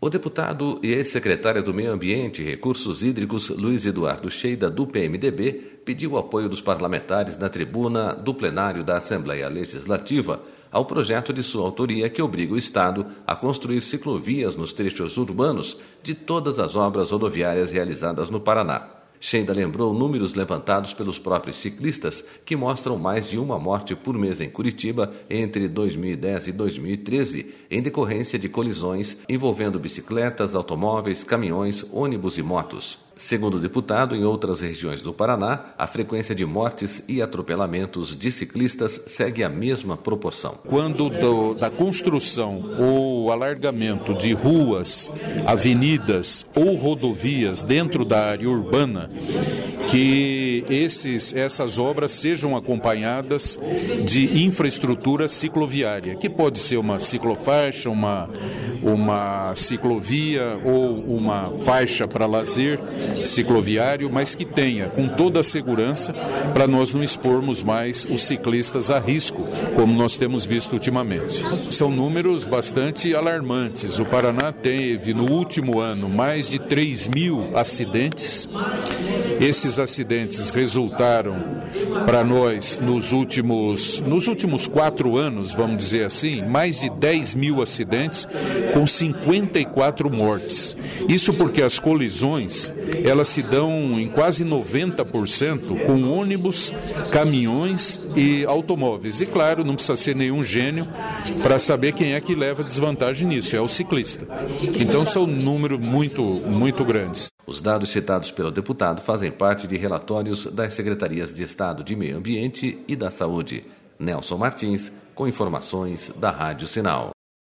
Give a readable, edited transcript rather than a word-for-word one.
O deputado e ex-secretário do Meio Ambiente e Recursos Hídricos, Luiz Eduardo Sheida, do PMDB, pediu o apoio dos parlamentares na tribuna do plenário da Assembleia Legislativa ao projeto de sua autoria que obriga o Estado a construir ciclovias nos trechos urbanos de todas as obras rodoviárias realizadas no Paraná. Sheida lembrou números levantados pelos próprios ciclistas que mostram mais de uma morte por mês em Curitiba entre 2010 e 2013, em decorrência de colisões envolvendo bicicletas, automóveis, caminhões, ônibus e motos. Segundo o deputado, em outras regiões do Paraná, a frequência de mortes e atropelamentos de ciclistas segue a mesma proporção. Quando da construção ou alargamento de ruas, avenidas ou rodovias dentro da área urbana, que essas obras sejam acompanhadas de infraestrutura cicloviária, que pode ser uma ciclofaixa, uma ciclovia ou uma faixa para lazer cicloviário, mas que tenha com toda a segurança para nós não expormos mais os ciclistas a risco, como nós temos visto ultimamente. São números bastante alarmantes. O Paraná teve no último ano mais de 3.000 acidentes. Esses acidentes resultaram para nós nos últimos 4 anos, vamos dizer assim, mais de 10.000 acidentes com 54 mortes. Isso porque as colisões, elas se dão em quase 90% com ônibus, caminhões e automóveis. E claro, não precisa ser nenhum gênio para saber quem é que leva desvantagem nisso, é o ciclista. Então são números muito grandes. Os dados citados pelo deputado fazem parte de relatórios das Secretarias de Estado de Meio Ambiente e da Saúde. Nelson Martins, com informações da Rádio Sinal.